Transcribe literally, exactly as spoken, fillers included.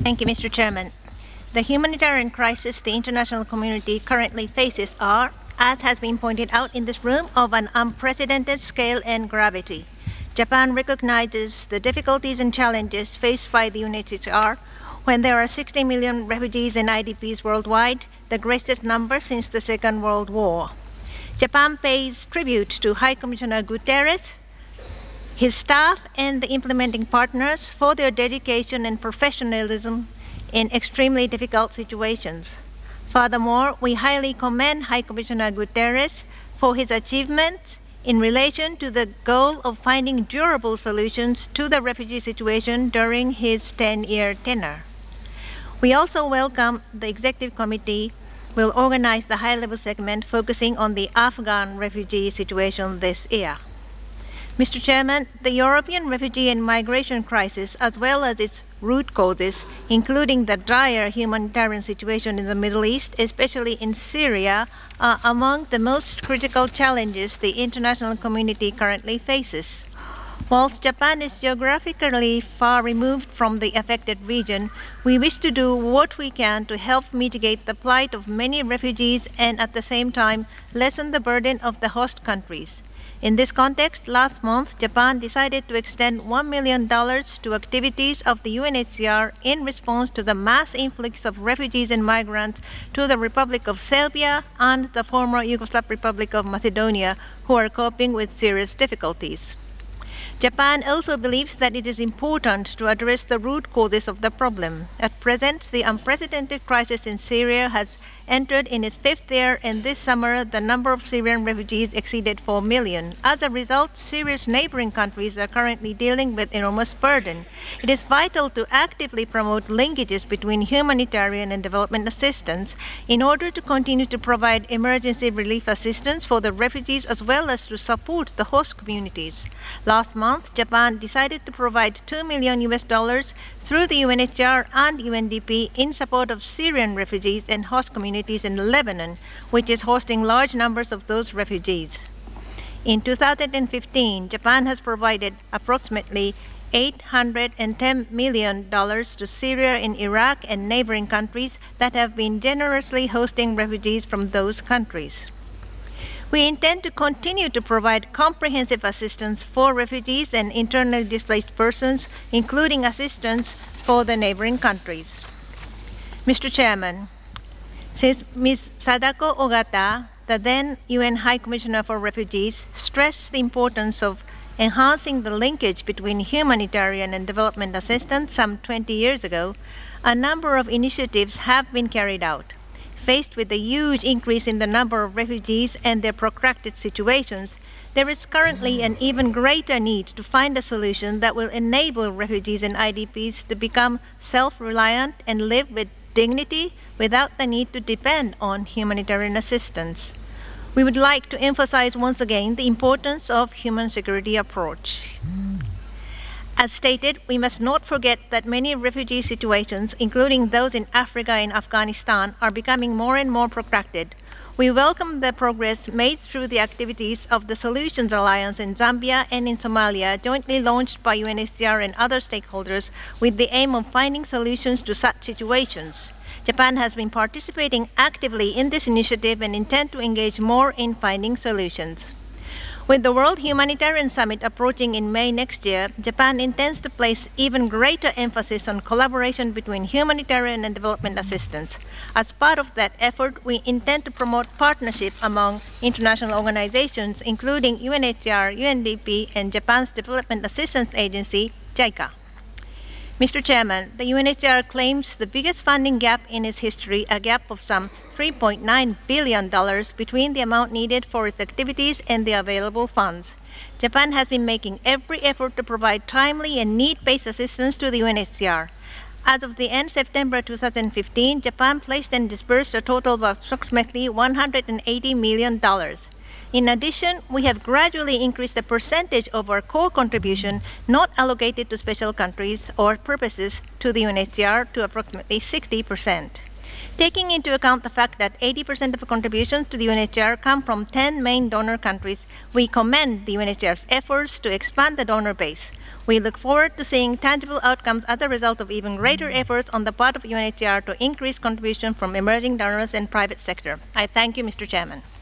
Thank you, Mister Chairman. The humanitarian crisis the international community currently faces are, as has been pointed out in this room, of an unprecedented scale and gravity. Japan recognizes the difficulties and challenges faced by the U N H C R when there are sixty million refugees and I D Ps worldwide, the greatest number since the Second World War. Japan pays tribute to High Commissioner Guterres, his staff, and the implementing partners for their dedication and professionalism in extremely difficult situations. Furthermore, we highly commend High Commissioner Guterres for his achievements in relation to the goal of finding durable solutions to the refugee situation during his ten-year tenure. We also welcome the Executive Committee will organize the high-level segment focusing on the Afghan refugee situation this year. Mister Chairman, the European refugee and migration crisis, as well as its root causes, including the dire humanitarian situation in the Middle East, especially in Syria, are among the most critical challenges the international community currently faces. Whilst Japan is geographically far removed from the affected region, we wish to do what we can to help mitigate the plight of many refugees and at the same time lessen the burden of the host countries. In this context, last month, Japan decided to extend one million dollars to activities of the U N H C R in response to the mass influx of refugees and migrants to the Republic of Serbia and the former Yugoslav Republic of Macedonia, who are coping with serious difficulties. Japan also believes that it is important to address the root causes of the problem. At present, the unprecedented crisis in Syria has entered in its fifth year, and this summer the number of Syrian refugees exceeded four million. As a result, Syria's neighboring countries are currently dealing with enormous burden. It is vital to actively promote linkages between humanitarian and development assistance in order to continue to provide emergency relief assistance for the refugees as well as to support the host communities. Last month, Japan decided to provide two million U S dollars through the U N H C R and U N D P in support of Syrian refugees and host communities in Lebanon, which is hosting large numbers of those refugees. In two thousand fifteen, Japan has provided approximately eight hundred ten million dollars to Syria and Iraq and neighboring countries that have been generously hosting refugees from those countries. We intend to continue to provide comprehensive assistance for refugees and internally displaced persons, including assistance for the neighboring countries. Mister Chairman, since Miz Sadako Ogata, the then U N High Commissioner for Refugees, stressed the importance of enhancing the linkage between humanitarian and development assistance some twenty years ago, a number of initiatives have been carried out. Faced with a huge increase in the number of refugees and their protracted situations, there is currently an even greater need to find a solution that will enable refugees and I D Ps to become self-reliant and live with dignity without the need to depend on humanitarian assistance. We would like to emphasize once again the importance of human security approach. As stated, we must not forget that many refugee situations, including those in Africa and Afghanistan, are becoming more and more protracted. We welcome the progress made through the activities of the Solutions Alliance in Zambia and in Somalia, jointly launched by U N H C R and other stakeholders with the aim of finding solutions to such situations. Japan has been participating actively in this initiative and intends to engage more in finding solutions. With the World Humanitarian Summit approaching in May next year, Japan intends to place even greater emphasis on collaboration between humanitarian and development assistance. As part of that effort, we intend to promote partnership among international organizations, including U N H C R, U N D P, and Japan's Development Assistance Agency, JICA. Mister Chairman, the U N H C R claims the biggest funding gap in its history, a gap of some three point nine billion dollars between the amount needed for its activities and the available funds. Japan has been making every effort to provide timely and need-based assistance to the U N H C R. As of the end of September two thousand fifteen, Japan placed and disbursed a total of approximately one hundred eighty million dollars. In addition, we have gradually increased the percentage of our core contribution not allocated to special countries or purposes to the U N H C R to approximately sixty percent. Taking into account the fact that eighty percent of contributions to the U N H C R come from ten main donor countries, we commend the U N H C R's efforts to expand the donor base. We look forward to seeing tangible outcomes as a result of even greater efforts on the part of U N H C R to increase contribution from emerging donors and private sector. I thank you, Mister Chairman.